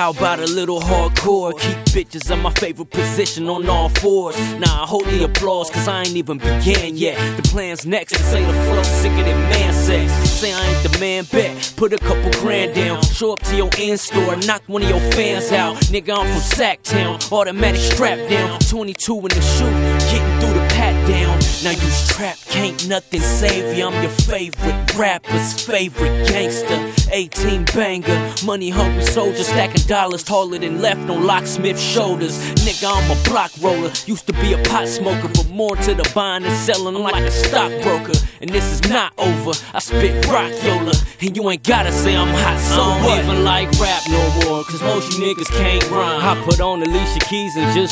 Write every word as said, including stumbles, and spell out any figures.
How about a little hardcore? Keep bitches in my favorite position on all fours. Nah, hold the applause, cause I ain't even began yet. The plan's next to say the flow sicker than man sex. Say I ain't the man bet, put a couple grand down. Show up to your in-store, knock one of your fans out. Nigga, I'm from Sacktown, automatic strap down. twenty-two in the shoe, getting through the pat down. Now you strapped, can't nothing save you. I'm your favorite rapper's favorite gangster. eighteen banger, money hungry soldier, stacking dollars taller than left on locksmith shoulders. Nigga, I'm a block roller, used to be a pot smoker, but more to the buying and selling like a stockbroker. And this is not over, I spit rock yola, and you ain't gotta say I'm hot, so I don't what? even like rap no more, cause most you niggas can't rhyme. I put on Alicia Keys and just